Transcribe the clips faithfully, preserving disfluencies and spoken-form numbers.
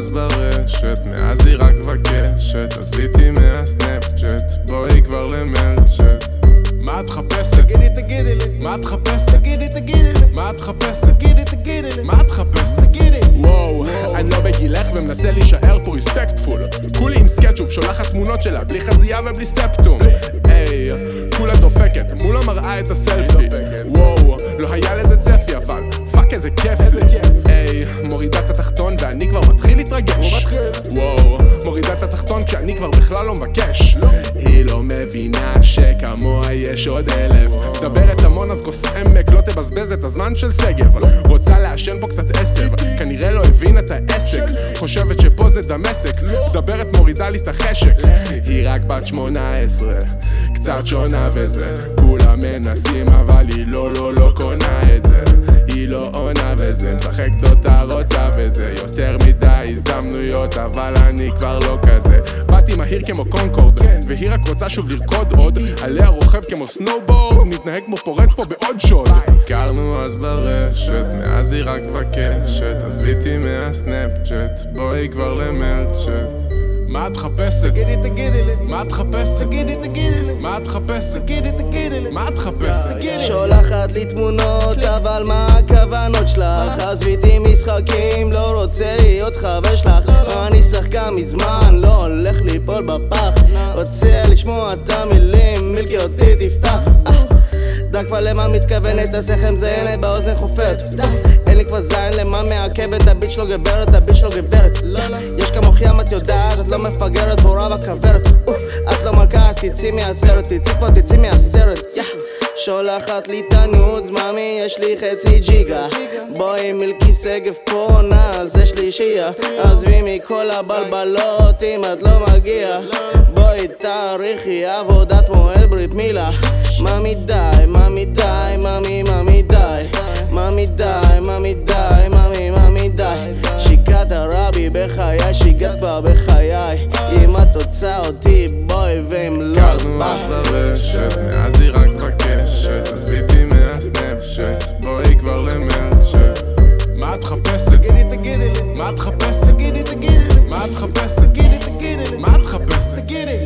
אז ברשת, מאז היא רק מבקשת, עזביתי מהסנאפצ'אט, בואי כבר למלצ'אט. מה את חפשת? תגידי תגידי לי מה את חפשת? תגידי תגידי לי מה את חפשת? תגידי תגידי לי מה את חפשת? תגידי וואו, אני לא בגילך ומנסה להישאר פה ריספקטפול. כולי עם סקטשופ, שולחת תמונות שלה בלי חזייה ובלי ספטום. היי, כולה דופקת, מול המראה את הסלפי. וואו, לא היה לזה צפי אבל פאק איזה כיף לי. היי, מורידה את התחתון ואני כבר מתחיל להתרגש. וואו, מורידה את התחתון כשאני כבר בכלל לא מבקש. היא לא מבינה שכמוה יש עוד אלף. מדברת המון אז כוס עמק, לא תבזבז את הזמן של סגב. רוצה לעשן פה קצת עשב, כנראה לא הבין את העסק. חושבת שפה זה דמשק, מדברת מורידה לי את החשק. היא רק בת שמונה עשרה, קצת שונה וזה. כולם מנסים אבל היא לא לא לא קונה את זה. היא לא עונה וזה, משחקת אותה רוצה וזה. יותר מדי הזדמנויות אבל אני כבר לא כזה. באתי מהיר כמו קונקורד והיא רק רוצה שוב לרקוד עוד. עליה רוכב כמו סנובורד, נתנהג כמו פורץ פה בעוד שוד. הכרנו אז ברשת, מאז היא רק מבקשת, עזביתי מהסנאפצ'אט, בואי כבר למלצ'אט. מה את חפשת? תגידי תגידי לי מה את חפשת? תגידי תגידי לי מה את חפשת? תגידי תגידי לי מה את חפשת? שולחת לי תמונות אבל מה הכוונות שלך? עזביתי משחקים, לא רוצה להיות חבר שלך. אני שחקן מזמן, לא הולך ליפול בפח. רוצה לשמוע את המילים, מילקי אותי תפתח. די כבר למה מתכוונת, הסכם זיינת באוזן חופרת. אין לי כבר זין למה מעכבת, הביט שלו גברת, הביט שלו גברת. יש כמוכי אם את יודעת, את לא מפגרת, הורה בכברת. את לא מלכה אז תצאי מהסרט, תצאי כבר תצאי מהסרט. שולחת לי תנוץ, מאמי יש לי חצי ג'יגה. בואי מילקי שגב פה נאז, יש לי שיעה. עזבי מכל הבלבלות אם את לא מגיע. בואי תאריכי עבודת מועד ברית מילה. מאמי די, מאמי די, מאמי מאמי די. מאמי די, מאמי די, מאמי מאמי די. שיקת הרבי בחיי, שיגעת כבר בחיי. אם את רוצה אותי בואי ואם לא אז הכרנו אז ברשת, מאז היא רק מבקשת, עזביתי מהסנאפצ'אט, בואי כבר למלצ'אט. מה את חפשת? תגידי תגידי לי מה את חפשת? תגידי תגידי לי מה את חפשת? תגידי תגידי לי מה את חפשת? תגידי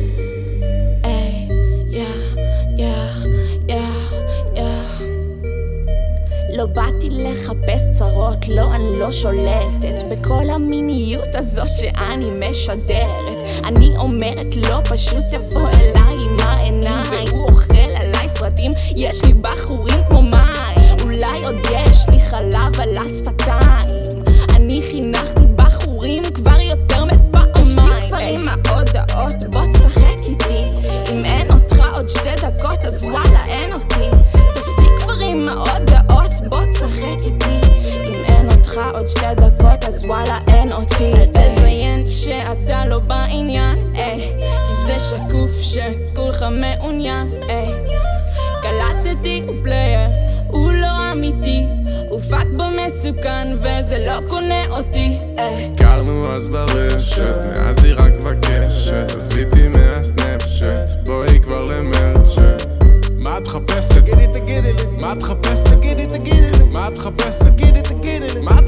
היי, יא, יא, יא, יא. לא באתי לחפש צרות, לא, אני לא שולטת בכל המיניות הזאת שאני משדרת. אני אומרת לא, פשוט תבוא אליי עם העיניים. והוא אוכל עליי סרטים, יש לי בחורים כמו מים. אולי עוד יש לי חלב על השפתיים. אני חינכתי בחורים כבר יותר מפעמיים. תפסיק כבר עם ההודעות, בוא תשחק איתי. אם אין אותך עוד שתי דקות אז וואלה אין אותי. תפסיק כבר עם ההודעות, בוא תשחק איתי. אם אין אותך עוד שתי דקות אז וואלה אין אותי. אל תזיין שאתה לא בעניין, איי, כי זה שקוף שכולך מעוניין, איי. קלטתי הוא פלייר, הוא לא אמיתי, הוא פאק בו מסוכן וזה לא קונה אותי, איי. הכרנו אז ברשת, מאז היא רק מבקשת, עזביתי מהסנאפצ'אט, בואי כבר למלצ'אט. מה את חפשת? תגידי תגידי לי מה את חפשת? תגידי תגידי לי מה את חפשת? תגידי תגידי לי מה